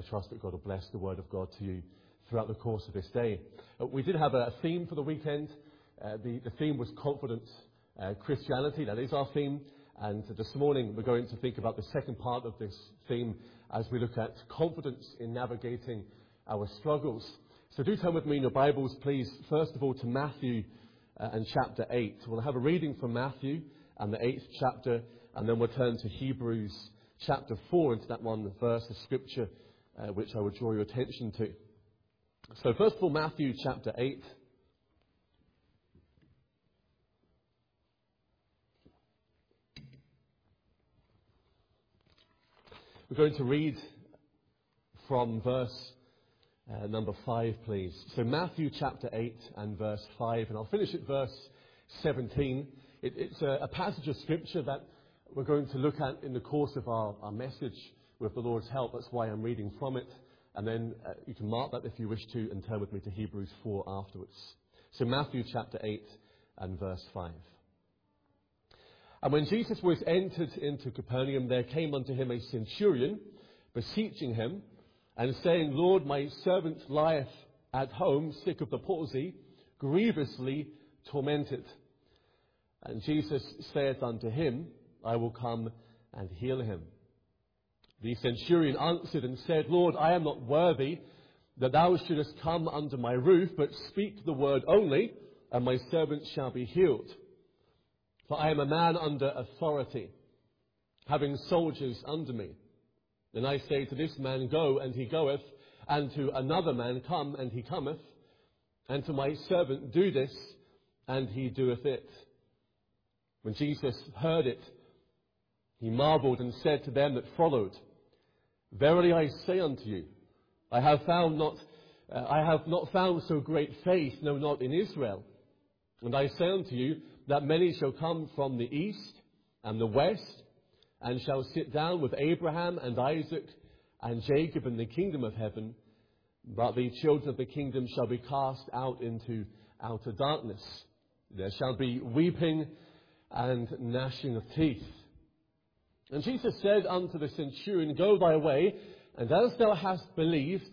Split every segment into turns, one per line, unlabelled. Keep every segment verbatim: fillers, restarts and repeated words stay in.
trust that God will bless the word of God to you throughout the course of this day. Uh, we did have a theme for the weekend. Uh, the, the theme was confident uh, Christianity. That is our theme. And this morning we're going to think about the second part of this theme as we look at confidence in navigating our struggles. So do turn with me in your Bibles, please, first of all to Matthew uh, and chapter eight. We'll have a reading from Matthew and the eighth chapter, and then we'll turn to Hebrews chapter four, into that one verse of Scripture uh, which I would draw your attention to. So first of all, Matthew chapter eight. We're going to read from verse uh, number five, please. So Matthew chapter eight and verse five, and I'll finish at verse seventeen. It, it's a, a passage of Scripture that we're going to look at in the course of our, our message with the Lord's help. That's why I'm reading from it. And then uh, you can mark that if you wish to and turn with me to Hebrews four afterwards. So Matthew chapter eight and verse five. And when Jesus was entered into Capernaum, there came unto him a centurion, beseeching him, and saying, Lord, my servant lieth at home, sick of the palsy, grievously tormented. And Jesus saith unto him, I will come and heal him. The centurion answered and said, Lord, I am not worthy that thou shouldest come under my roof, but speak the word only, and my servant shall be healed. For I am a man under authority, having soldiers under me. And I say to this man, go, and he goeth, and to another man, come, and he cometh, and to my servant, do this, and he doeth it. When Jesus heard it, he marveled and said to them that followed, Verily I say unto you, I have found not, uh, I have not found so great faith, no, not in Israel. And I say unto you, that many shall come from the east and the west, and shall sit down with Abraham and Isaac and Jacob in the kingdom of heaven. But the children of the kingdom shall be cast out into outer darkness. There shall be weeping and gnashing of teeth. And Jesus said unto the centurion, Go thy way, and as thou hast believed,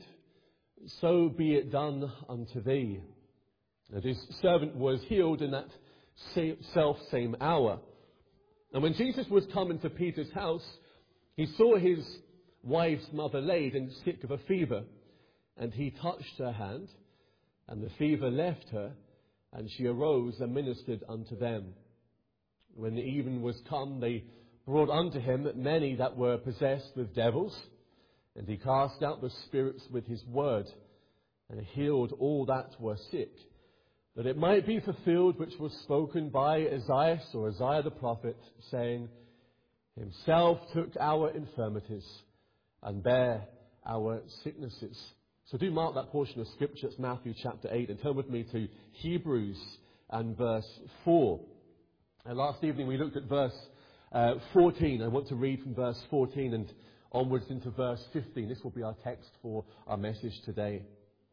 so be it done unto thee. And his servant was healed in that self same hour. And when Jesus was come into Peter's house, he saw his wife's mother laid and sick of a fever. And he touched her hand, and the fever left her, and she arose and ministered unto them. When the even was come, they brought unto him many that were possessed with devils, and he cast out the spirits with his word, and healed all that were sick, that it might be fulfilled which was spoken by Isaiah or Isaiah the prophet, saying, Himself took our infirmities and bare our sicknesses. So do mark that portion of Scripture. It's Matthew chapter eight, and turn with me to Hebrews and verse four. And last evening we looked at verse uh, fourteen. I want to read from verse fourteen and onwards into verse fifteen. This will be our text for our message today.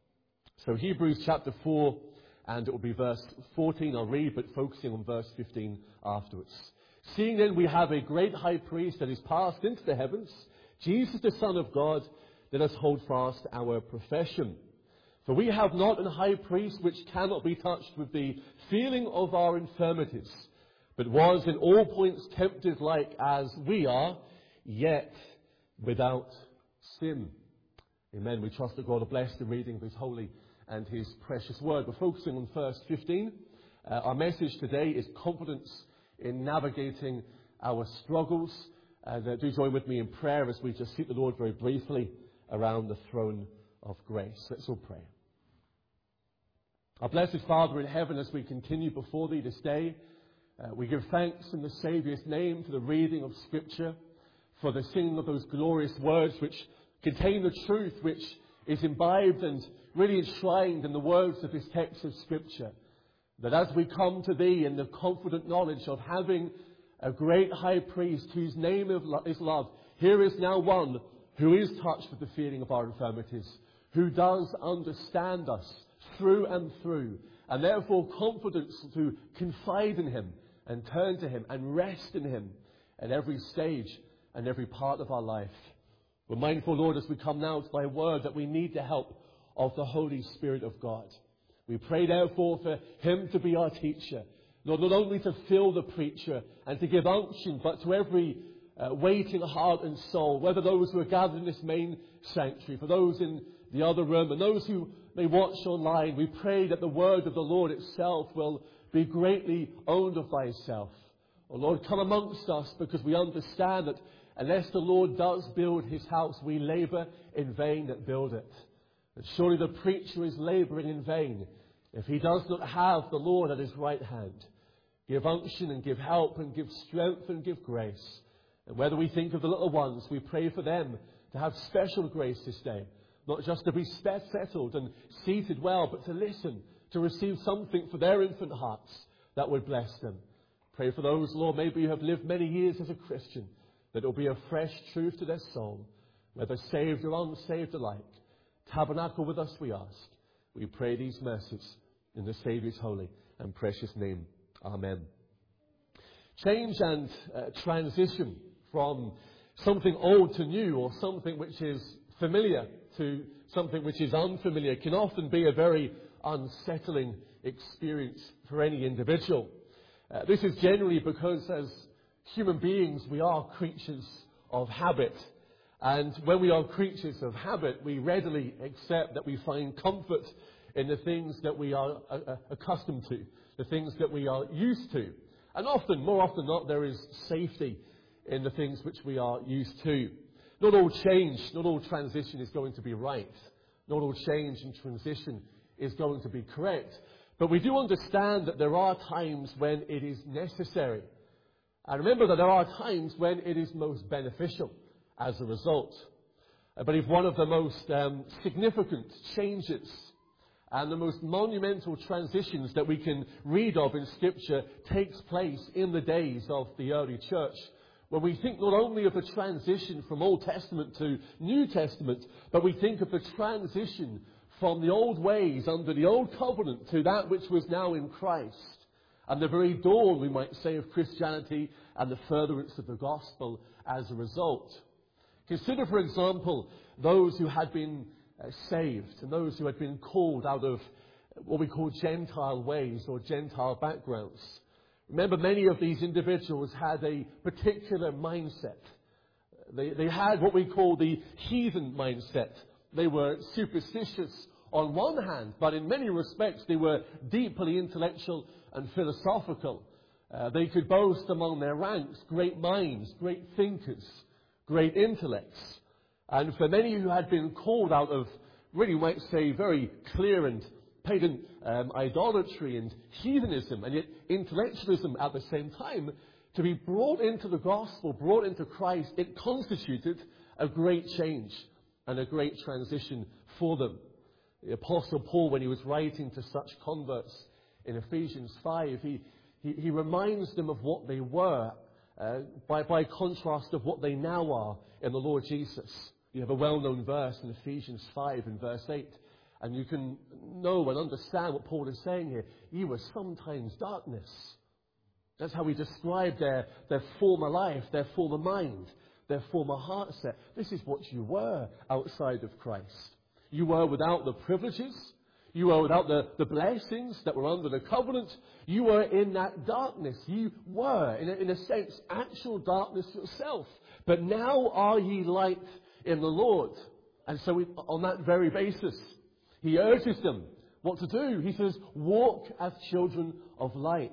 So Hebrews chapter four, and it will be verse fourteen I'll read, but focusing on verse fifteen afterwards. Seeing then we have a great high priest that is passed into the heavens, Jesus the Son of God, let us hold fast our profession. For we have not an high priest which cannot be touched with the feeling of our infirmities, but was in all points tempted like as we are, yet without sin. Amen. We trust that God will bless the reading of His holy and His precious word. We're focusing on verse fifteen. Uh, our message today is confidence in navigating our struggles. And uh, do join with me in prayer as we just seek the Lord very briefly around the throne of grace. Let's all pray. Our blessed Father in heaven, as we continue before Thee this day, uh, we give thanks in the Saviour's name for the reading of Scripture, for the singing of those glorious words which contain the truth which is imbibed and really enshrined in the words of this text of Scripture. That as we come to Thee in the confident knowledge of having a great high priest whose name is love, here is now one who is touched with the feeling of our infirmities, who does understand us through and through, and therefore confidence to confide in Him and turn to Him and rest in Him at every stage and every part of our life. We're mindful, Lord, as we come now to thy word, that we need the help of the Holy Spirit of God. We pray, therefore, for him to be our teacher. Lord, not only to fill the preacher and to give unction, but to every uh, waiting heart and soul, whether those who are gathered in this main sanctuary, for those in the other room, and those who may watch online. We pray that the word of the Lord itself will be greatly owned of thyself. Oh Lord, come amongst us, because we understand that unless the Lord does build his house, we labour in vain that build it. And surely the preacher is labouring in vain if he does not have the Lord at his right hand. Give unction and give help and give strength and give grace. And whether we think of the little ones, we pray for them to have special grace this day. Not just to be settled and seated well, but to listen, to receive something for their infant hearts that would bless them. Pray for those, Lord, maybe who have lived many years as a Christian, that it will be a fresh truth to their soul, whether saved or unsaved alike. Tabernacle with us, we ask. We pray these mercies in the Saviour's holy and precious name. Amen. Change and uh, transition from something old to new, or something which is familiar to something which is unfamiliar, can often be a very unsettling experience for any individual. Uh, this is generally because as human beings we are creatures of habit. And when we are creatures of habit, we readily accept that we find comfort in the things that we are uh, accustomed to, the things that we are used to. And often, more often than not, there is safety in the things which we are used to. Not all change, not all transition is going to be right. Not all change and transition is going to be correct. But we do understand that there are times when it is necessary. And remember that there are times when it is most beneficial as a result. I believe one of the most um, significant changes and the most monumental transitions that we can read of in Scripture takes place in the days of the early church, when we think not only of the transition from Old Testament to New Testament, but we think of the transition from the old ways under the old covenant to that which was now in Christ, and the very dawn, we might say, of Christianity and the furtherance of the gospel as a result. Consider, for example, those who had been uh, saved and those who had been called out of what we call Gentile ways or Gentile backgrounds. Remember, many of these individuals had a particular mindset. They, they had what we call the heathen mindset. They were superstitious on one hand, but in many respects they were deeply intellectual and philosophical. Uh, they could boast among their ranks great minds, great thinkers, great intellects. And for many who had been called out of, really you might say, very clear and pagan um, idolatry and heathenism, and yet intellectualism at the same time, to be brought into the gospel, brought into Christ, it constituted a great change and a great transition for them. The Apostle Paul, when he was writing to such converts in Ephesians five, he, he, he reminds them of what they were uh, by, by contrast of what they now are in the Lord Jesus. You have a well-known verse in Ephesians five in verse eight, and you can know and understand what Paul is saying here. You were sometimes darkness. That's how he described their, their former life, their former mind, their former heart set. This is what you were outside of Christ. You were without the privileges. You were without the, the blessings that were under the covenant. You were in that darkness. You were, in a, in a sense, actual darkness yourself. But now are ye light in the Lord. And so we, on that very basis, he urges them what to do. He says, walk as children of light.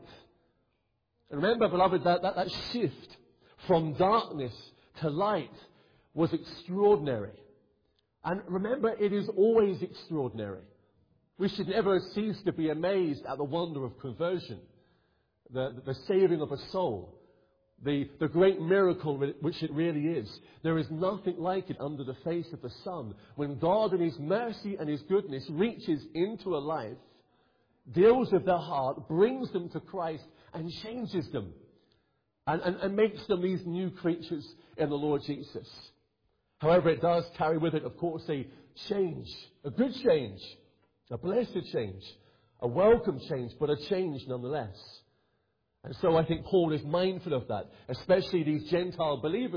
And remember, beloved, that, that, that shift from darkness to light was extraordinary. And remember, it is always extraordinary. We should never cease to be amazed at the wonder of conversion, the, the saving of a soul, the, the great miracle which it really is. There is nothing like it under the face of the sun. When God in His mercy and His goodness reaches into a life, deals with their heart, brings them to Christ and changes them and, and, and makes them these new creatures in the Lord Jesus. However, it does carry with it, of course, a change, a good change, a blessed change, a welcome change, but a change nonetheless. And so I think Paul is mindful of that, especially these Gentile believers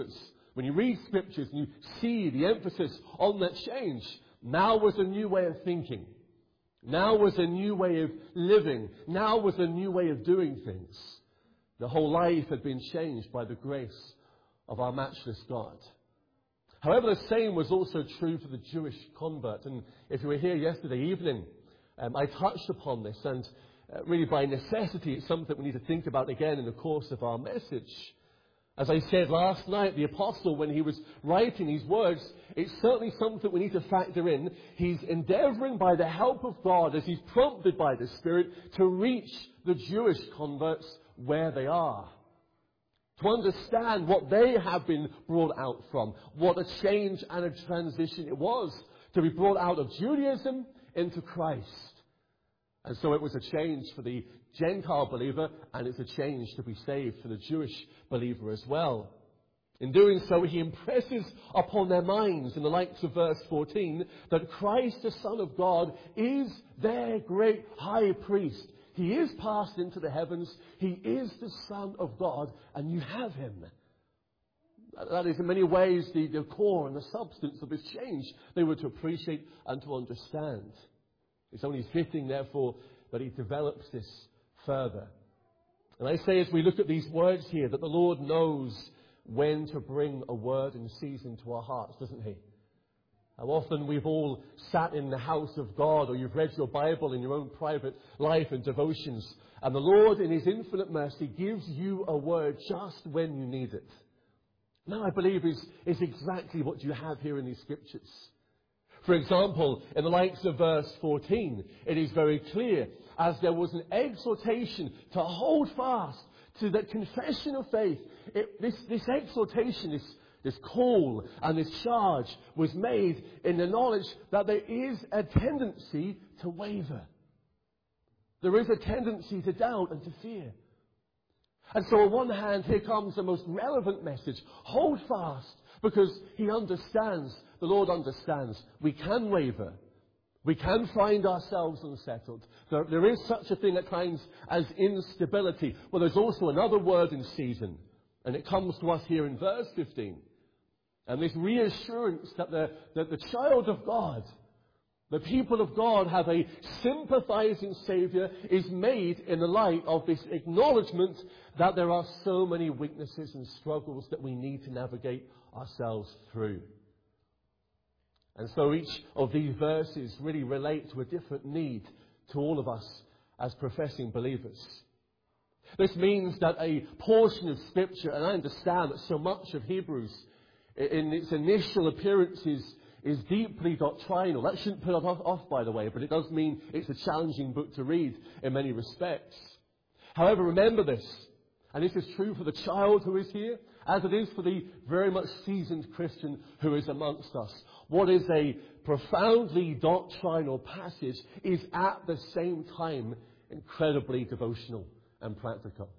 When you read scriptures and you see the emphasis on that change, now was a new way of thinking. Now was a new way of living. Now was a new way of doing things. The whole life had been changed by the grace of our matchless God. However, the same was also true for the Jewish convert. And if you were here yesterday evening, um, I touched upon this. And uh, really by necessity, it's something we need to think about again in the course of our message. As I said last night, the apostle, when he was writing these words, it's certainly something we need to factor in. He's endeavoring by the help of God, as he's prompted by the Spirit, to reach the Jewish converts where they are. To understand what they have been brought out from. What a change and a transition it was to be brought out of Judaism into Christ. And so it was a change for the Gentile believer, and it's a change to be saved for the Jewish believer as well. In doing so, he impresses upon their minds, in the likes of verse fourteen, that Christ, the Son of God, is their great high priest. He is passed into the heavens. He is the Son of God, and you have him. That is in many ways the, the core and the substance of this change they were to appreciate and to understand. It's only fitting, therefore, that he develops this further. And I say, as we look at these words here, that the Lord knows when to bring a word in season to our hearts, doesn't he? How often we've all sat in the house of God, or you've read your Bible in your own private life and devotions, and the Lord, in his infinite mercy, gives you a word just when you need it. Now, I believe is, is exactly what you have here in these scriptures. For example, in the likes of verse fourteen, it is very clear, as there was an exhortation to hold fast to the confession of faith. It, this, this exhortation, this, this call and this charge was made in the knowledge that there is a tendency to waver. There is a tendency to doubt and to fear. And so on one hand, here comes the most relevant message. Hold fast, because he understands, the Lord understands, we can waver. We can find ourselves unsettled. There, there is such a thing at times as instability. Well, there's also another word in season. And it comes to us here in verse fifteen. And this reassurance that the, that the child of God, the people of God, have a sympathizing Saviour is made in the light of this acknowledgement that there are so many weaknesses and struggles that we need to navigate ourselves through. And so each of these verses really relate to a different need to all of us as professing believers. This means that a portion of Scripture, and I understand that so much of Hebrews in its initial appearances is deeply doctrinal. That shouldn't put it off, off, by the way, but it does mean it's a challenging book to read in many respects. However, remember this, and this is true for the child who is here, as it is for the very much seasoned Christian who is amongst us. What is a profoundly doctrinal passage is at the same time incredibly devotional and practical.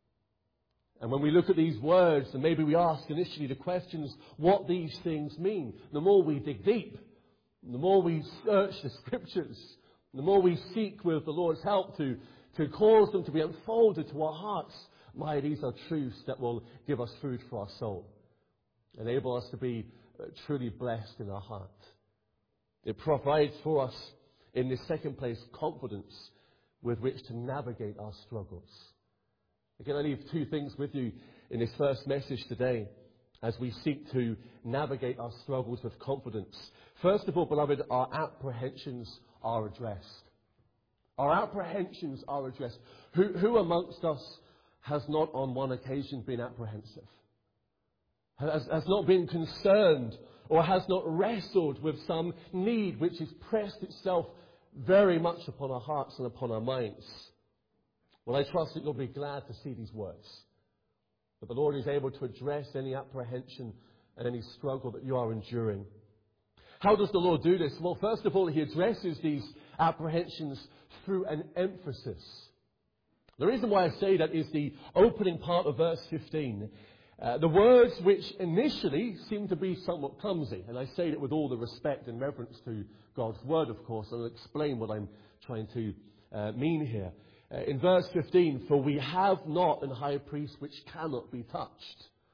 And when we look at these words, and maybe we ask initially the questions what these things mean, the more we dig deep, the more we search the Scriptures, the more we seek with the Lord's help to, to cause them to be unfolded to our hearts, my, these are truths that will give us food for our soul, enable us to be uh, truly blessed in our heart. It provides for us, in this second place, confidence with which to navigate our struggles. Again, I leave two things with you in this first message today as we seek to navigate our struggles with confidence. First of all, beloved, our apprehensions are addressed. Our apprehensions are addressed. Who, who amongst us has not on one occasion been apprehensive? Has, has not been concerned or has not wrestled with some need which has pressed itself very much upon our hearts and upon our minds? Well, I trust that you'll be glad to see these words, that the Lord is able to address any apprehension and any struggle that you are enduring. How does the Lord do this? Well, first of all, he addresses these apprehensions through an emphasis. The reason why I say that is the opening part of verse fifteen. Uh, the words which initially seem to be somewhat clumsy, and I say that with all the respect and reverence to God's word, of course, and I'll explain what I'm trying to uh, mean here. Uh, in verse fifteen, for we have not an high priest which cannot be touched.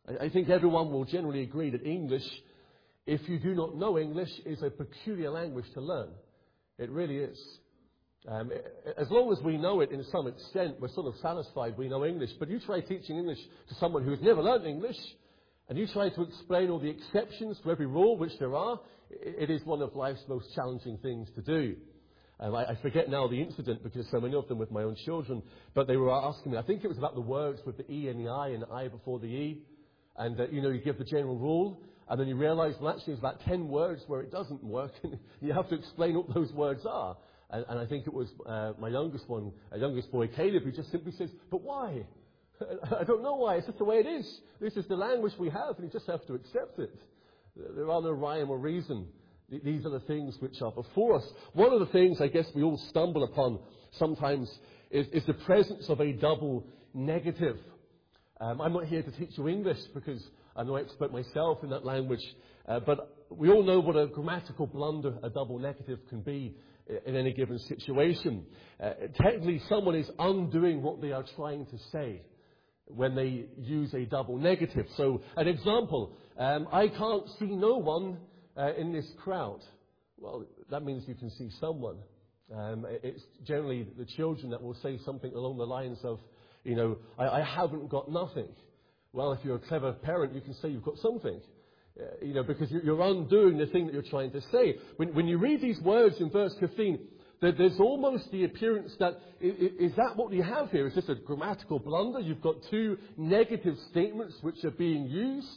I, I think everyone will generally agree that English, if you do not know English, is a peculiar language to learn. It really is. Um, as long as we know it in some extent, we're sort of satisfied we know English. But you try teaching English to someone who's never learned English, and you try to explain all the exceptions to every rule, which there are, it is one of life's most challenging things to do. Um, I, I forget now the incident because so many of them with my own children, but they were asking me, I think it was about the words with the E and the I and the I before the E. And, uh, you know, you give the general rule, and then you realize, well, actually, there's about ten words where it doesn't work, and you have to explain what those words are. And, and I think it was uh, my youngest one, uh, youngest boy, Caleb, who just simply says, but why? I don't know why. It's just the way it is. This is the language we have, and you just have to accept it. There are no rhyme or reason. These are the things which are before us. One of the things I guess we all stumble upon sometimes is, is the presence of a double negative. Um, I'm not here to teach you English because I'm no expert myself in that language, uh, but we all know what a grammatical blunder a double negative can be in any given situation. Uh, technically, someone is undoing what they are trying to say when they use a double negative. So, an example, um, I can't see no one uh, in this crowd. Well, that means you can see someone. Um, it's generally the children that will say something along the lines of, you know, I, I haven't got nothing. Well, if you're a clever parent, you can say you've got something. Uh, you know, because you're, you're undoing the thing that you're trying to say. When, when you read these words in verse fifteen, there, there's almost the appearance that, is, is that what we have here? Is this a grammatical blunder? You've got two negative statements which are being used.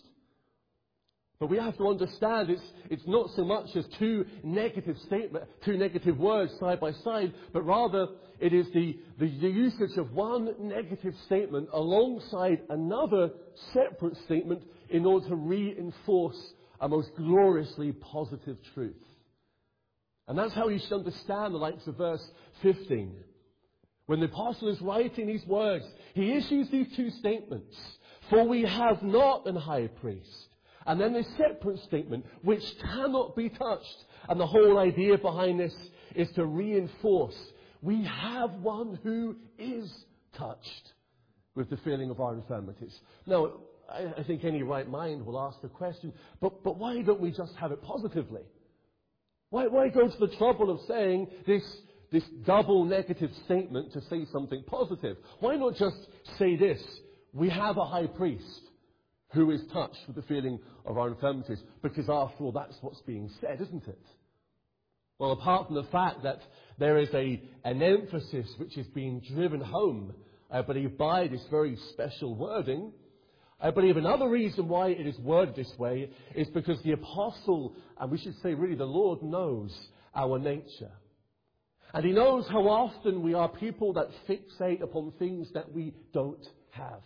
But we have to understand it's, it's not so much as two negative statement, two negative words side by side, but rather it is the, the, the usage of one negative statement alongside another separate statement in order to reinforce a most gloriously positive truth. And that's how you should understand the likes of verse fifteen. When the apostle is writing these words, he issues these two statements. For we have not an high priest. And then this separate statement, which cannot be touched. And the whole idea behind this is to reinforce, we have one who is touched with the feeling of our infirmities. Now, I, I think any right mind will ask the question, but, but why don't we just have it positively? Why, why go to the trouble of saying this, this double negative statement to say something positive? Why not just say this, we have a high priest who is touched with the feeling of our infirmities, because after all, that's what's being said, isn't it? Well, apart from the fact that there is a, an emphasis which is being driven home, I believe, by this very special wording, I believe another reason why it is worded this way is because the apostle, and we should say really the Lord, knows our nature. And he knows how often we are people that fixate upon things that we don't have.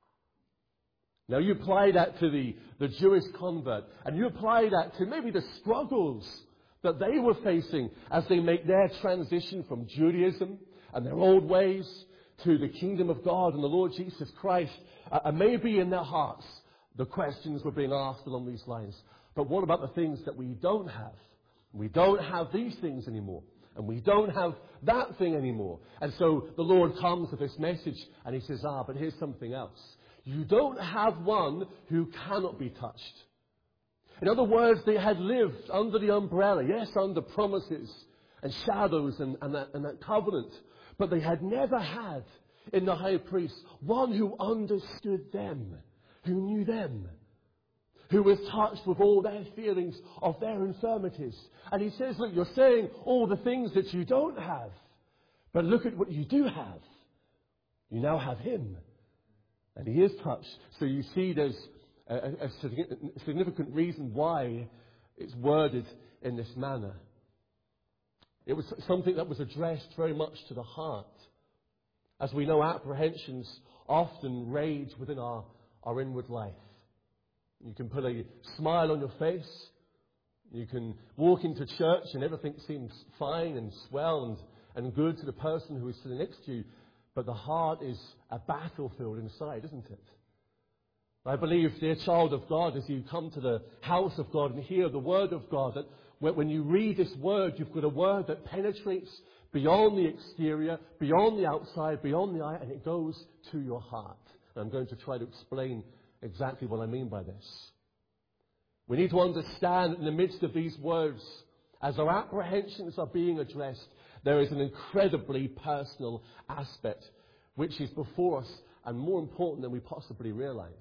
Now, you apply that to the, the Jewish convert, and you apply that to maybe the struggles that they were facing as they make their transition from Judaism and their old ways to the kingdom of God and the Lord Jesus Christ. Uh, and maybe in their hearts, the questions were being asked along these lines. But what about the things that we don't have? We don't have these things anymore. And we don't have that thing anymore. And so the Lord comes with this message, and he says, ah, but here's something else. You don't have one who cannot be touched. In other words, they had lived under the umbrella, yes, under promises and shadows and, and, that, and that covenant. But they had never had in the high priest one who understood them, who knew them, who was touched with all their feelings of their infirmities. And he says, look, you're saying all the things that you don't have, but look at what you do have. You now have him. And he is touched. So you see there's a, a significant reason why it's worded in this manner. It was something that was addressed very much to the heart. As we know, apprehensions often rage within our, our inward life. You can put a smile on your face. You can walk into church and everything seems fine and swell and, and good to the person who is sitting next to you. But the heart is a battlefield inside, isn't it? I believe, dear child of God, as you come to the house of God and hear the word of God, that when you read this word, you've got a word that penetrates beyond the exterior, beyond the outside, beyond the eye, and it goes to your heart. And I'm going to try to explain exactly what I mean by this. We need to understand in the midst of these words, as our apprehensions are being addressed, there is an incredibly personal aspect which is before us and more important than we possibly realize.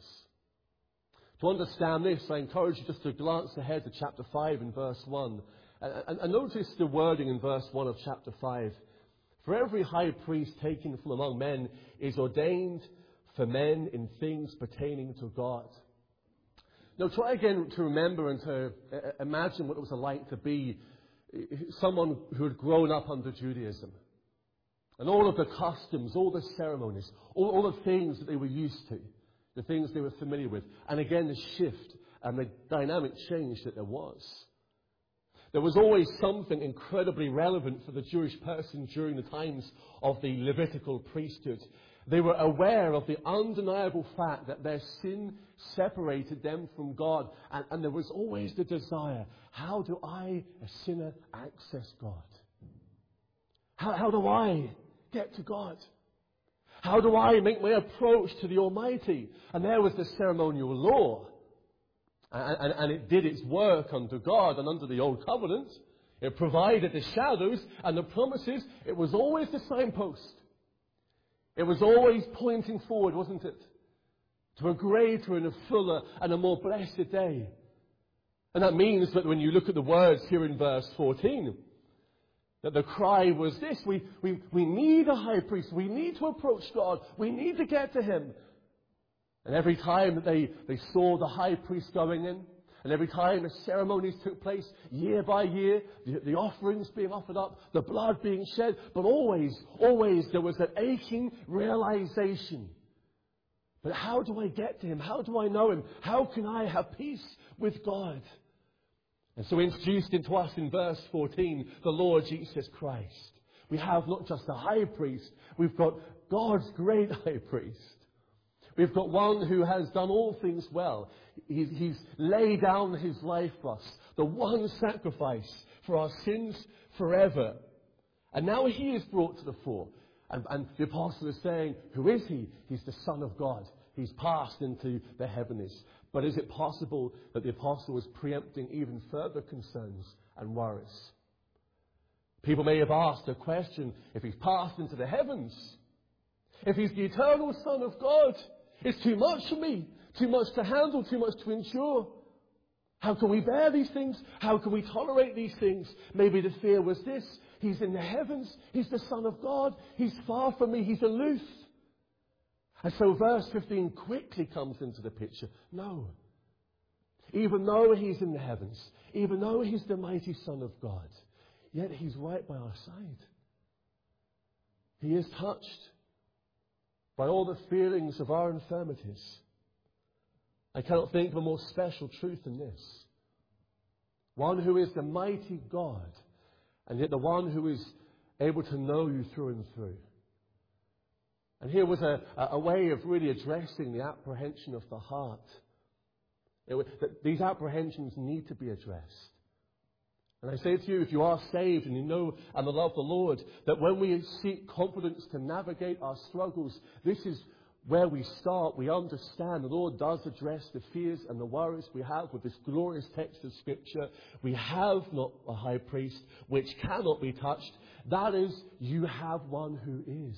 To understand this, I encourage you just to glance ahead to chapter five and verse one. And, and notice the wording in verse one of chapter five. For every high priest taken from among men is ordained for men in things pertaining to God. Now try again to remember and to uh, imagine what it was like to be someone who had grown up under Judaism. And all of the customs, all the ceremonies, all, all the things that they were used to, the things they were familiar with. And again, the shift and the dynamic change that there was. There was always something incredibly relevant for the Jewish person during the times of the Levitical priesthood. They were aware of the undeniable fact that their sin separated them from God. And, and there was always the desire, how do I, a sinner, access God? How, how do I get to God? How do I make my approach to the Almighty? And there was the ceremonial law. And, and, and it did its work under God and under the Old Covenant. It provided the shadows and the promises. It was always the signpost. It was always pointing forward, wasn't it? To a greater and a fuller and a more blessed day. And that means that when you look at the words here in verse fourteen, that the cry was this, we, we, we need a high priest, we need to approach God, we need to get to Him. And every time that they, they saw the high priest going in, and every time the ceremonies took place, year by year, the, the offerings being offered up, the blood being shed, but always, always there was that aching realization. But how do I get to Him? How do I know Him? How can I have peace with God? And so introduced into us in verse fourteen, the Lord Jesus Christ. We have not just a high priest, we've got God's great high priest. We've got one who has done all things well. He's, he's laid down His life for us. The one sacrifice for our sins forever. And now He is brought to the fore. And, and the apostle is saying, who is He? He's the Son of God. He's passed into the heavens. But is it possible that the apostle was preempting even further concerns and worries? People may have asked a question, if He's passed into the heavens, if He's the eternal Son of God, it's too much for me, too much to handle, too much to endure. How can we bear these things? How can we tolerate these things? Maybe the fear was this, He's in the heavens, He's the Son of God, He's far from me, He's aloof. And so verse fifteen quickly comes into the picture. No. Even though He's in the heavens, even though He's the mighty Son of God, yet He's right by our side. He is touched by all the feelings of our infirmities. I cannot think of a more special truth than this. One who is the mighty God, and yet the one who is able to know you through and through. And here was a, a way of really addressing the apprehension of the heart. It was, that these apprehensions need to be addressed. And I say to you, if you are saved and you know and love the Lord, that when we seek confidence to navigate our struggles, this is where we start. We understand the Lord does address the fears and the worries we have with this glorious text of Scripture. We have not a high priest which cannot be touched. That is, you have one who is.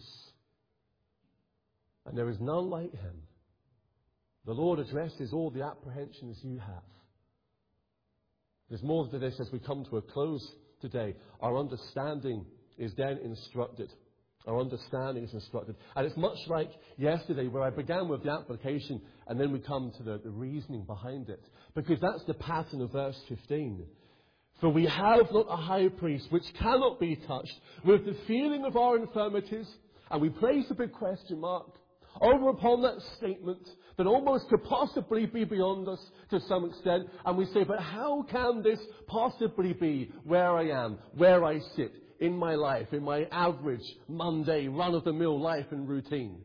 And there is none like Him. The Lord addresses all the apprehensions you have. There's more to this as we come to a close today. Our understanding is then instructed. Our understanding is instructed. And it's much like yesterday where I began with the application and then we come to the, the reasoning behind it. Because that's the pattern of verse fifteen. For we have not a high priest which cannot be touched with the feeling of our infirmities. And we place a big question mark over upon that statement that almost could possibly be beyond us to some extent. And we say, but how can this possibly be where I am, where I sit in my life, in my average, Monday, run-of-the-mill life and routine?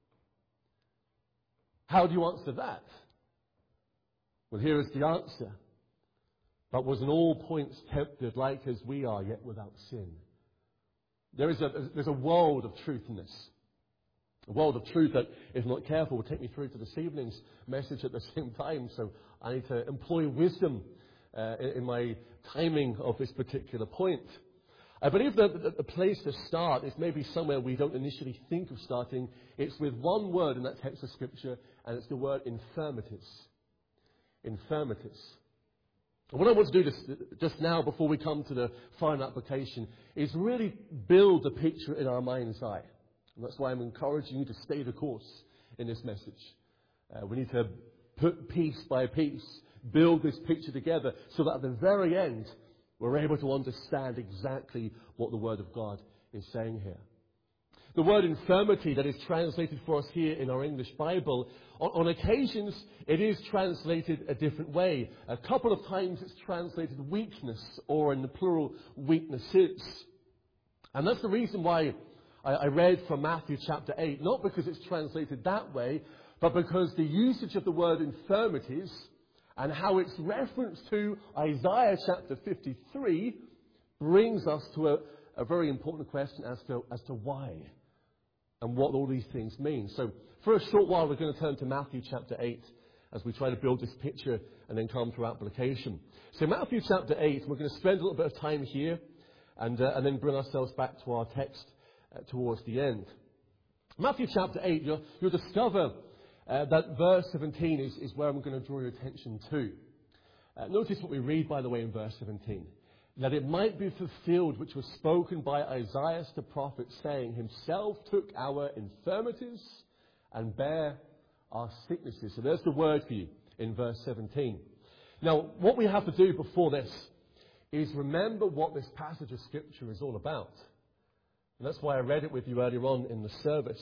How do you answer that? Well, here is the answer. But was in all points tempted like as we are, yet without sin. There is a, there's a world of truth in this. A world of truth that, if not careful, will take me through to this evening's message at the same time. So I need to employ wisdom uh, in, in my timing of this particular point. I believe that the, the place to start is maybe somewhere we don't initially think of starting. It's with one word in that text of Scripture, and it's the word infirmities. Infirmities. And what I want to do just, just now, before we come to the final application, is really build a picture in our mind's eye. And that's why I'm encouraging you to stay the course in this message. Uh, we need to put piece by piece, build this picture together, so that at the very end, we're able to understand exactly what the Word of God is saying here. The word infirmity that is translated for us here in our English Bible, on, on occasions it is translated a different way. A couple of times it's translated weakness, or in the plural, weaknesses. And that's the reason why I, I read from Matthew chapter eight, not because it's translated that way, but because the usage of the word infirmities and how it's referenced to Isaiah chapter fifty-three brings us to a, a very important question as to, as to why and what all these things mean. So for a short while we're going to turn to Matthew chapter eight as we try to build this picture and then come to application. So Matthew chapter eight, we're going to spend a little bit of time here and, uh, and then bring ourselves back to our text uh, towards the end. Matthew chapter eight, you'll, you'll discover Uh, that verse seventeen is, is where I'm going to draw your attention to. Uh, notice what we read, by the way, in verse seventeen. That it might be fulfilled which was spoken by Isaiah the prophet, saying, Himself took our infirmities and bare our sicknesses. So there's the word for you in verse seventeen. Now, what we have to do before this is remember what this passage of Scripture is all about. And that's why I read it with you earlier on in the service.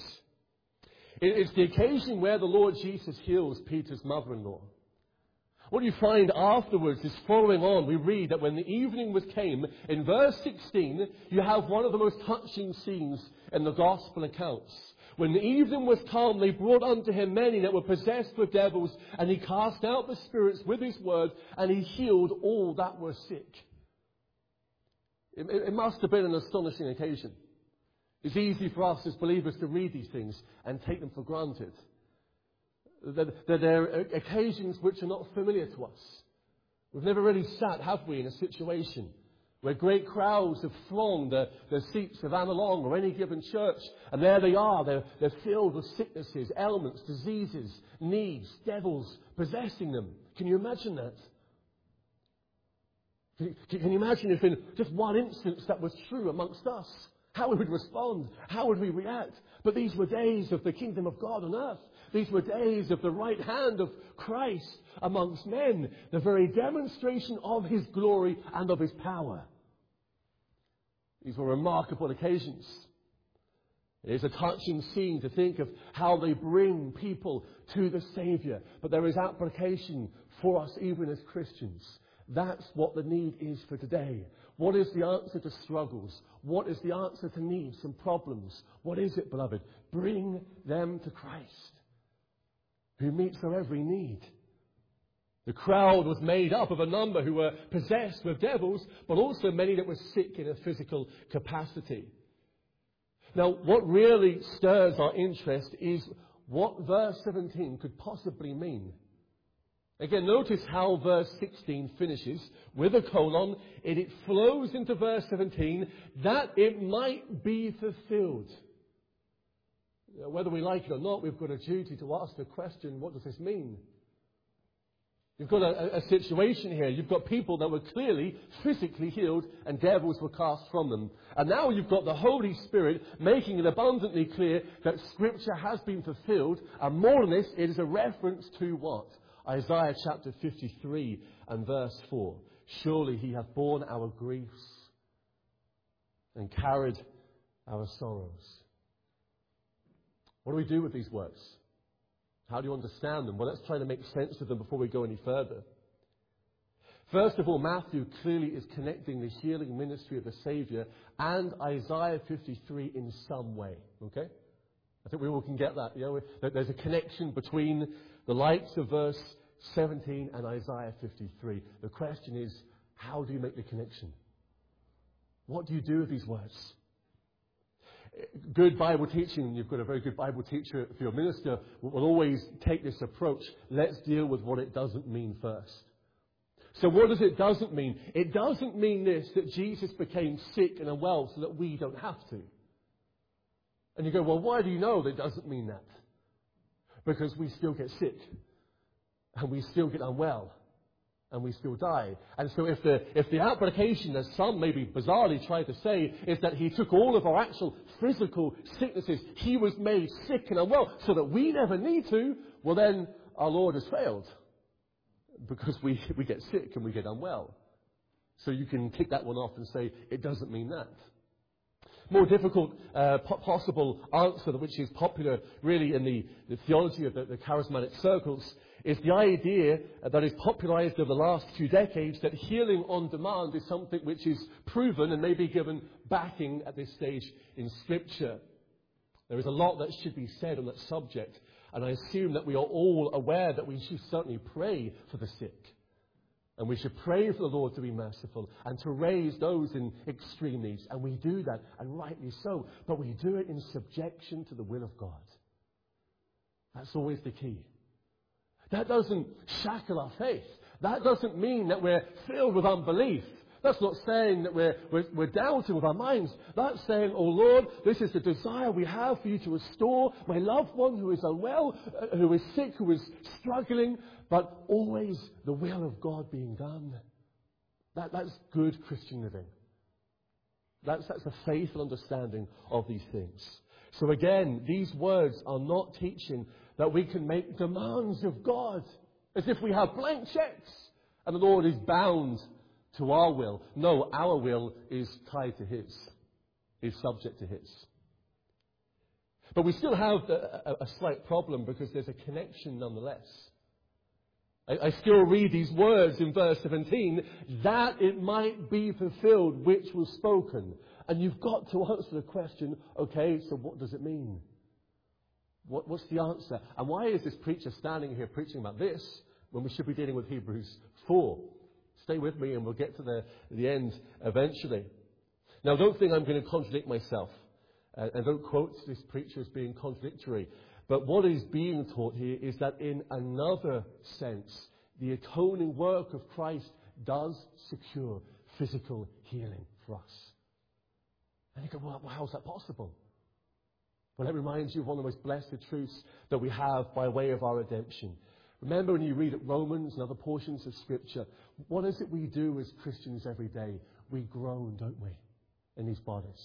It's the occasion where the Lord Jesus heals Peter's mother-in-law. What you find afterwards is, following on, we read that when the evening was came, in verse sixteen, you have one of the most touching scenes in the gospel accounts. When the evening was come, they brought unto him many that were possessed with devils, and he cast out the spirits with his word, and he healed all that were sick. It, it must have been an astonishing occasion. It's easy for us as believers to read these things and take them for granted. That there are occasions which are not familiar to us. We've never really sat, have we, in a situation where great crowds have thronged the, the seats of Annalong or any given church, and there they are, they're, they're filled with sicknesses, ailments, diseases, needs, devils possessing them. Can you imagine that? Can, can you imagine if in just one instance that was true amongst us? How we would respond, how would we react? But these were days of the kingdom of God on earth. These were days of the right hand of Christ amongst men, the very demonstration of His glory and of His power. These were remarkable occasions. It is a touching scene to think of how they bring people to the Saviour. But there is application for us even as Christians. That's what the need is for today. What is the answer to struggles? What is the answer to needs and problems? What is it, beloved? Bring them to Christ, who meets our every need. The crowd was made up of a number who were possessed with devils, but also many that were sick in a physical capacity. Now, what really stirs our interest is what verse seventeen could possibly mean. Again, notice how verse sixteen finishes with a colon, and it flows into verse seventeen, that it might be fulfilled. You know, whether we like it or not, we've got a duty to ask the question, what does this mean? You've got a, a situation here. You've got people that were clearly physically healed and devils were cast from them. And now you've got the Holy Spirit making it abundantly clear that Scripture has been fulfilled. And more than this, it is a reference to what? Isaiah chapter fifty-three and verse four. Surely He hath borne our griefs and carried our sorrows. What do we do with these words? How do you understand them? Well, let's try to make sense of them before we go any further. First of all, Matthew clearly is connecting the healing ministry of the Saviour and Isaiah fifty-three in some way. Okay? I think we all can get that. You know, that there's a connection between the likes of verse seventeen and Isaiah fifty-three. The question is, how do you make the connection? What do you do with these words? good Bible teaching, you've got a very good Bible teacher for your minister, will always take this approach. Let's deal with what it doesn't mean first. So what does it doesn't mean? It doesn't mean this, that Jesus became sick and unwell so that we don't have to. And you go, well, why do you know that it doesn't mean that? Because we still get sick. And we still get unwell. And we still die. And so if the, if the application, as some maybe bizarrely try to say, is that he took all of our actual physical sicknesses, he was made sick and unwell so that we never need to, well then our Lord has failed. Because we, we get sick and we get unwell. So you can kick that one off and say, it doesn't mean that. More difficult uh, po- possible answer, which is popular really in the, the theology of the, the charismatic circles, is the idea that is popularized over the last few decades that healing on demand is something which is proven and may be given backing at this stage in Scripture. There is a lot that should be said on that subject. And I assume that we are all aware that we should certainly pray for the sick. And we should pray for the Lord to be merciful and to raise those in extreme needs. And we do that, and rightly so. But we do it in subjection to the will of God. That's always the key. That doesn't shackle our faith. That doesn't mean that we're filled with unbelief. That's not saying that we're, we're, we're doubting with our minds. That's saying, oh Lord, this is the desire we have for you to restore my loved one who is unwell, uh, who is sick, who is struggling, but always the will of God being done. That, that's good Christian living. That's, that's a faithful understanding of these things. So again, these words are not teaching that we can make demands of God as if we have blank checks and the Lord is bound to our will. No, our will is tied to His, is subject to His. But we still have a, a, a slight problem because there's a connection nonetheless. I, I still read these words in verse seventeen, that it might be fulfilled which was spoken. And you've got to answer the question, okay, so what does it mean? What, what's the answer? And why is this preacher standing here preaching about this when we should be dealing with Hebrews four? Stay with me and we'll get to the, the end eventually. Now, don't think I'm going to contradict myself. Uh, and don't quote this preacher as being contradictory. But what is being taught here is that in another sense, the atoning work of Christ does secure physical healing for us. And you go, well, how is that possible? Well, it reminds you of one of the most blessed truths that we have by way of our redemption. Remember when you read at Romans and other portions of Scripture, what is it we do as Christians every day? We groan, don't we, in these bodies.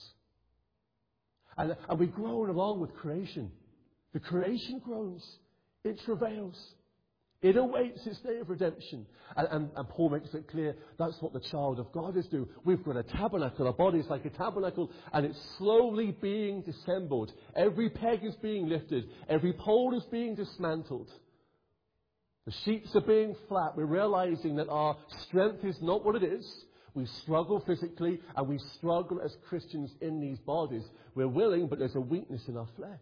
And, and we groan along with creation. The creation groans. It travails. It awaits its day of redemption. And, and, and Paul makes it clear that's what the child of God is doing. We've got a tabernacle. Our body is like a tabernacle, and it's slowly being dissembled. Every peg is being lifted. Every pole is being dismantled. The sheets are being flat. We're realizing that our strength is not what it is. We struggle physically, and we struggle as Christians in these bodies. We're willing, but there's a weakness in our flesh.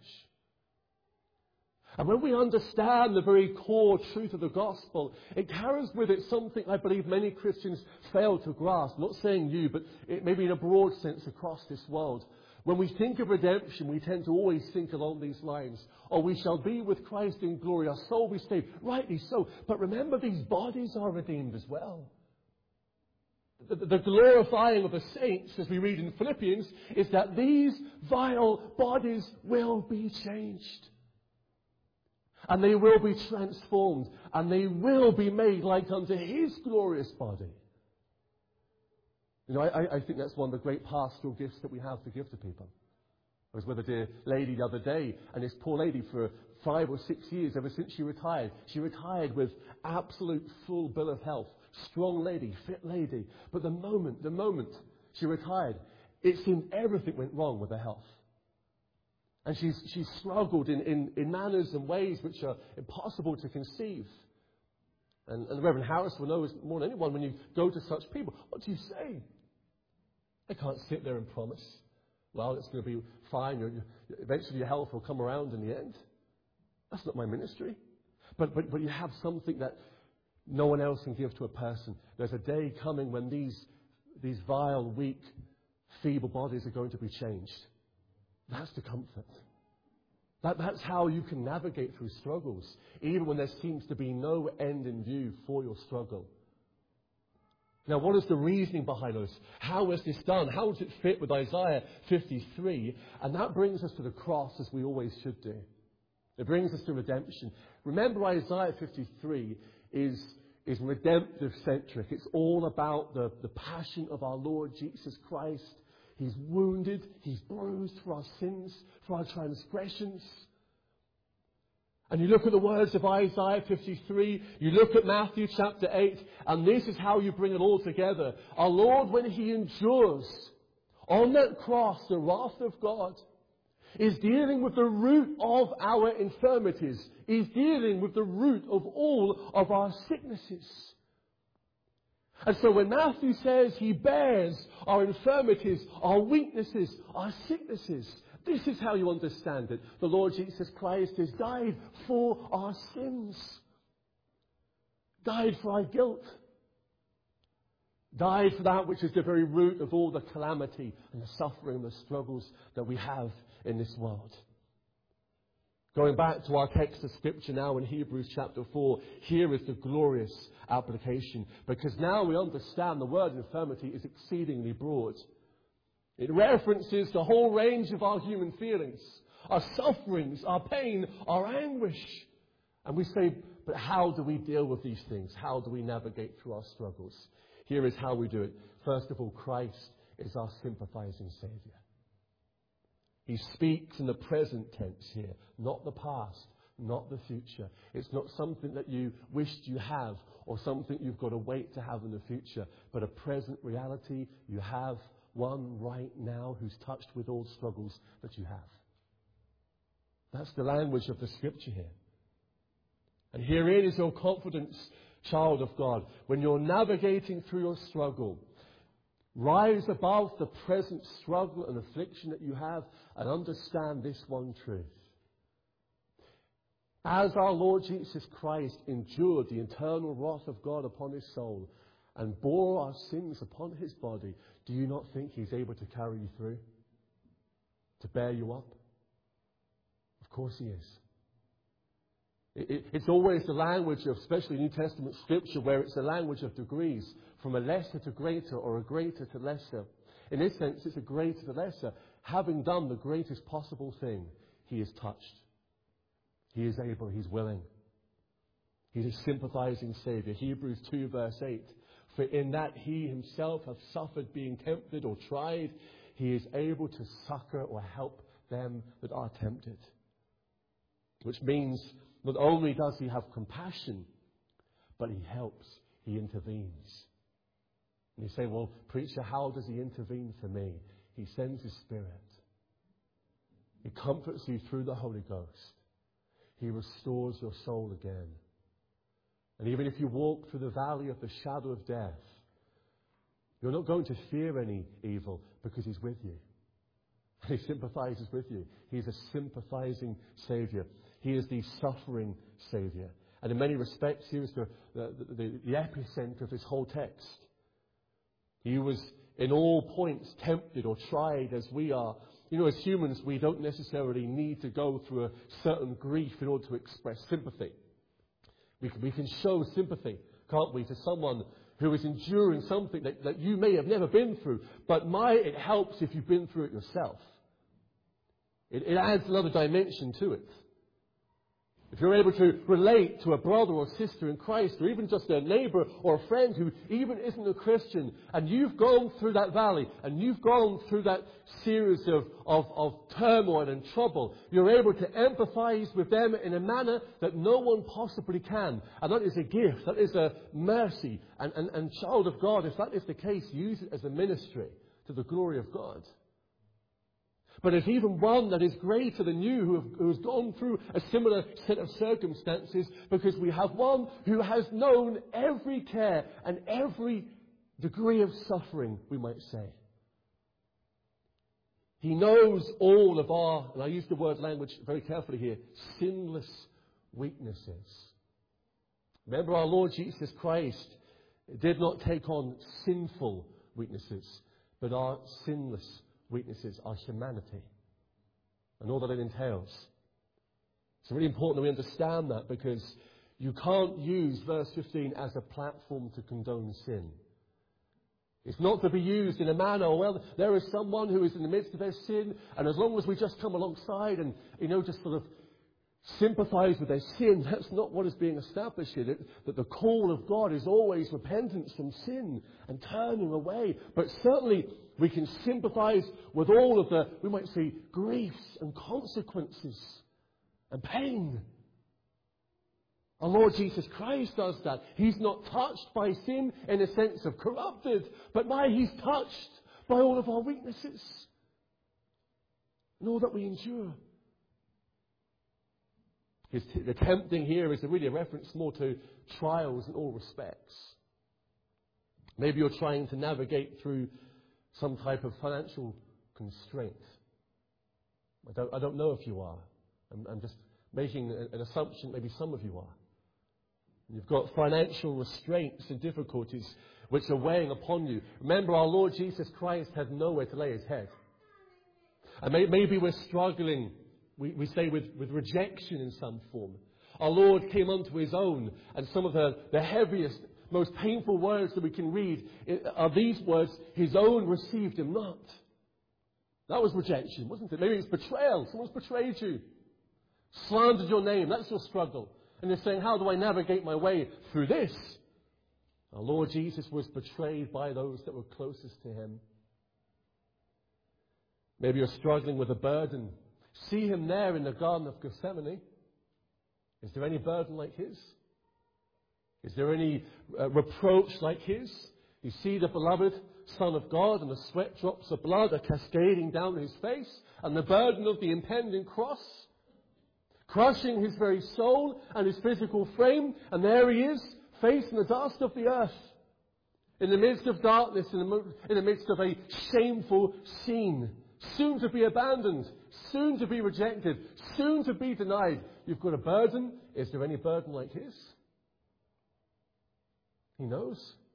And when we understand the very core truth of the gospel, it carries with it something I believe many Christians fail to grasp. I'm not saying you, but it maybe in a broad sense across this world. When we think of redemption, we tend to always think along these lines. Oh, we shall be with Christ in glory. Our soul be saved. Rightly so. But remember, these bodies are redeemed as well. The, the glorifying of the saints, as we read in Philippians, is that these vile bodies will be changed. And they will be transformed. And they will be made like unto His glorious body. You know, I, I think that's one of the great pastoral gifts that we have to give to people. I was with a dear lady the other day, and this poor lady for five or six years, ever since she retired, she retired with absolute full bill of health. Strong lady, fit lady. But the moment, the moment she retired, it seemed everything went wrong with her health. And she's, she's struggled in, in, in manners and ways which are impossible to conceive. And, and Reverend Harris will know more than anyone when you go to such people. What do you say? I can't sit there and promise, well, it's going to be fine. You're, eventually your health will come around in the end. That's not my ministry. But, but, but you have something that no one else can give to a person. There's a day coming when these, these vile, weak, feeble bodies are going to be changed. That's the comfort. That, that's how you can navigate through struggles, even when there seems to be no end in view for your struggle. Now, what is the reasoning behind this? How is this done? How does it fit with Isaiah fifty-three? And that brings us to the cross, as we always should do. It brings us to redemption. Remember, Isaiah fifty-three is, is redemptive-centric. It's all about the, the passion of our Lord Jesus Christ. He's wounded, He's bruised for our sins, for our transgressions. And you look at the words of Isaiah fifty-three, you look at Matthew chapter eight, and this is how you bring it all together. Our Lord, when He endures on that cross the wrath of God, is dealing with the root of our infirmities, is dealing with the root of all of our sicknesses. And so when Matthew says He bears our infirmities, our weaknesses, our sicknesses, this is how you understand it. The Lord Jesus Christ has died for our sins, died for our guilt, died for that which is the very root of all the calamity and the suffering and the struggles that we have in this world. Going back to our text of Scripture now in Hebrews chapter four, here is the glorious application. Because now we understand the word infirmity is exceedingly broad. It references the whole range of our human feelings, our sufferings, our pain, our anguish. And we say, but how do we deal with these things? How do we navigate through our struggles? Here is how we do it. First of all, Christ is our sympathizing Savior. He speaks in the present tense here, not the past, not the future. It's not something that you wished you have or something you've got to wait to have in the future, but a present reality you have, one right now who's touched with all struggles that you have. That's the language of the Scripture here. And herein is your confidence, child of God. When you're navigating through your struggle, rise above the present struggle and affliction that you have and understand this one truth. As our Lord Jesus Christ endured the eternal wrath of God upon His soul and bore our sins upon His body, do you not think He's able to carry you through? To bear you up? Of course He is. It, it, it's always the language of, especially New Testament Scripture, where it's a language of degrees, from a lesser to greater or a greater to lesser. In this sense, it's a greater to lesser. Having done the greatest possible thing, He is touched. He is able, He's willing. He's a sympathizing Saviour. Hebrews two verse eight. For in that He Himself hath suffered being tempted or tried, He is able to succor or help them that are tempted. Which means not only does He have compassion, but He helps, He intervenes. And you say, well, preacher, how does He intervene for me? He sends His Spirit. He comforts you through the Holy Ghost. He restores your soul again. And even if you walk through the valley of the shadow of death, you're not going to fear any evil because He's with you. He sympathizes with you. He's a sympathizing Saviour. He is the suffering Saviour. And in many respects, he was the, the, the, the epicenter of this whole text. He was in all points tempted or tried as we are. You know, as humans, we don't necessarily need to go through a certain grief in order to express sympathy. We can, we can show sympathy, can't we, to someone who is enduring something that, that you may have never been through. But my, it helps if you've been through it yourself. It, it adds another dimension to it. If you're able to relate to a brother or sister in Christ, or even just a neighbour or a friend who even isn't a Christian, and you've gone through that valley, and you've gone through that series of, of, of turmoil and trouble, you're able to empathise with them in a manner that no one possibly can. And that is a gift, that is a mercy. And, and, and child of God, if that is the case, use it as a ministry to the glory of God. But there's even one that is greater than you who, have, who has gone through a similar set of circumstances, because we have one who has known every care and every degree of suffering, we might say. He knows all of our, and I use the word language very carefully here, sinless weaknesses. Remember, our Lord Jesus Christ did not take on sinful weaknesses, but our sinless weaknesses, our humanity. and all that it entails. It's really important that we understand that, because you can't use verse fifteen as a platform to condone sin. It's not to be used in a manner, well, there is someone who is in the midst of their sin, and as long as we just come alongside and, you know, just sort of sympathize with their sin, that's not what is being established here. That, that the call of God is always repentance from sin and turning away. But certainly we can sympathize with all of the, we might say, griefs and consequences and pain. Our Lord Jesus Christ does that. He's not touched by sin in a sense of corrupted, but by He's touched by all of our weaknesses and all that we endure. His t- the tempting here is really a reference more to trials in all respects. Maybe you're trying to navigate through some type of financial constraint. I don't, I don't know if you are. I'm, I'm just making a, an assumption, maybe some of you are. You've got financial restraints and difficulties which are weighing upon you. Remember, our Lord Jesus Christ had nowhere to lay His head. And may, maybe we're struggling, we, we say, with, with rejection in some form. Our Lord came unto His own, and some of the, the heaviest, most painful words that we can read are these words, His own received Him not. That was rejection, wasn't it? Maybe it's betrayal. Someone's betrayed you. Slandered your name. That's your struggle. And you're saying, how do I navigate my way through this? Our Lord Jesus was betrayed by those that were closest to Him. Maybe you're struggling with a burden. See Him there in the Garden of Gethsemane. Is there any burden like His? Is there any uh, reproach like His? You see the beloved Son of God, and the sweat drops of blood are cascading down His face, and the burden of the impending cross, crushing His very soul and His physical frame, and there He is, facing the dust of the earth, in the midst of darkness, in the, in the midst of a shameful scene, soon to be abandoned, soon to be rejected, soon to be denied. You've got a burden. Is there any burden like His? He knows.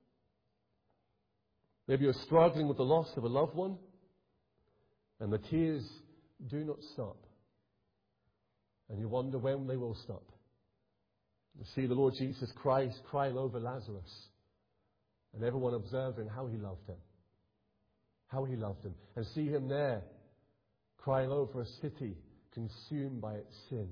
Maybe you're struggling with the loss of a loved one, and the tears do not stop. And you wonder when they will stop. You see the Lord Jesus Christ crying over Lazarus, and everyone observing how He loved him. How He loved him. And see Him there crying over a city consumed by its sin.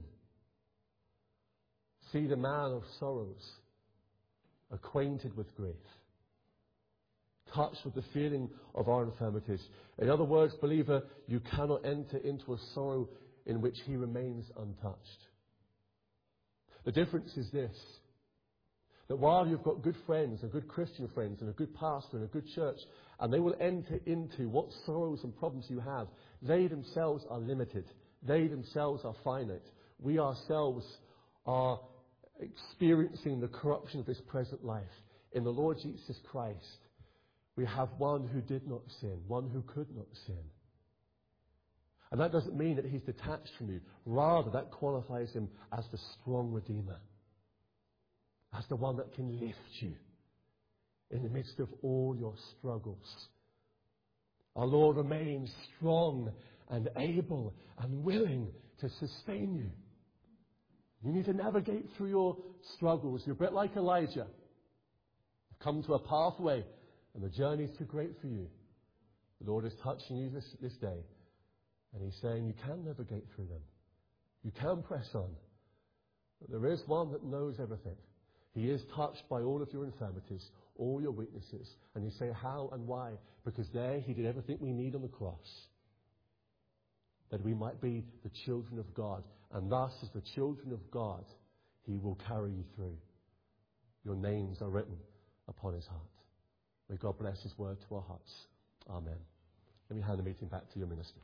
See the man of sorrows, acquainted with grief, touched with the feeling of our infirmities. In other words, believer, you cannot enter into a sorrow in which He remains untouched. The difference is this, that while you've got good friends and good Christian friends and a good pastor and a good church, and they will enter into what sorrows and problems you have, they themselves are limited. They themselves are finite. We ourselves are experiencing the corruption of this present life. In the Lord Jesus Christ, we have one who did not sin, one who could not sin. And that doesn't mean that He's detached from you. Rather, that qualifies Him as the strong Redeemer, as the one that can lift you in the midst of all your struggles. Our Lord remains strong and able and willing to sustain you. You need to navigate through your struggles. You're a bit like Elijah. You've come to a pathway and the journey is too great for you. The Lord is touching you this, this day. And He's saying you can navigate through them. You can press on. But there is one that knows everything. He is touched by all of your infirmities, all your weaknesses. And you say, how and why? Because there He did everything we need on the cross, that we might be the children of God. And thus, as the children of God, He will carry you through. Your names are written upon His heart. May God bless His word to our hearts. Amen. Let me hand the meeting back to your minister.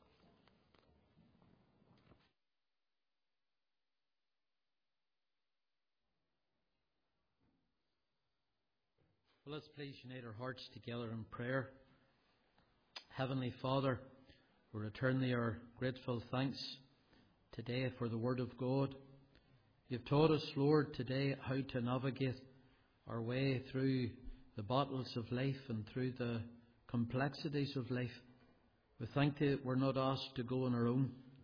Well, let's please unite our hearts together in prayer. Heavenly Father, we return Thee our grateful thanks today for the Word of God. You've taught us, Lord, today how to navigate our way through the battles of life and through the complexities of life. We thank Thee that we're not asked to go on our own,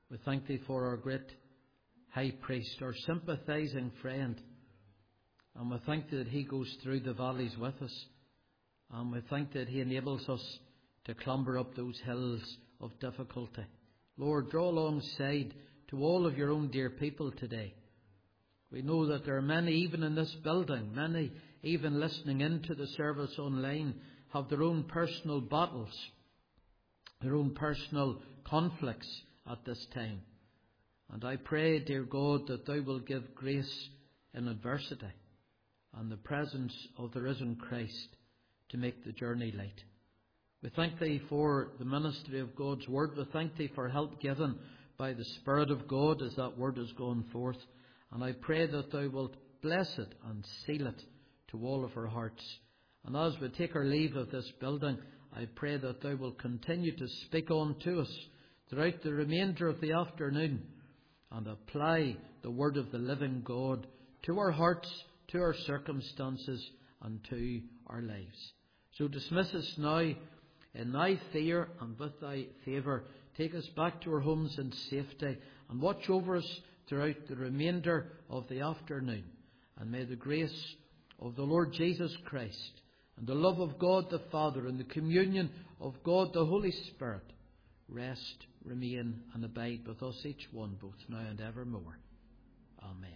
We thank Thee for our great High Priest, our sympathizing friend. And we thank Thee that He goes through the valleys with us. And we thank Thee that He enables us to clamber up those hills of difficulty. Lord, draw alongside to all of Your own dear people today. We know that there are many, even in this building, many even listening into the service online, have their own personal battles, their own personal conflicts at this time. And I pray, dear God, that Thou will give grace in adversity and the presence of the risen Christ to make the journey light. We thank Thee for the ministry of God's Word. We thank Thee for help given by the Spirit of God as that Word has gone forth. And I pray that Thou wilt bless it and seal it to all of our hearts. And as we take our leave of this building, I pray that Thou wilt continue to speak on to us throughout the remainder of the afternoon and apply the Word of the living God to our hearts, to our circumstances, and to our lives. So dismiss us now in Thy fear and with Thy favour. Take us back to our homes in safety and watch over us throughout the remainder of the afternoon. And may the grace of the Lord Jesus Christ and the love of God the Father and the communion of God the Holy Spirit rest, remain and abide with us each one, both now and evermore. Amen.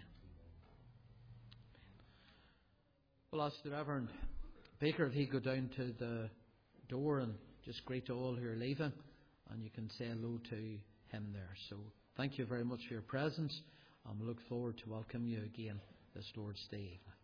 Well, ask the Reverend Baker if he go down to the door and just greet all who are leaving, and you can say hello to him there. So thank you very much for your presence, and we look forward to welcoming you again this Lord's Day evening.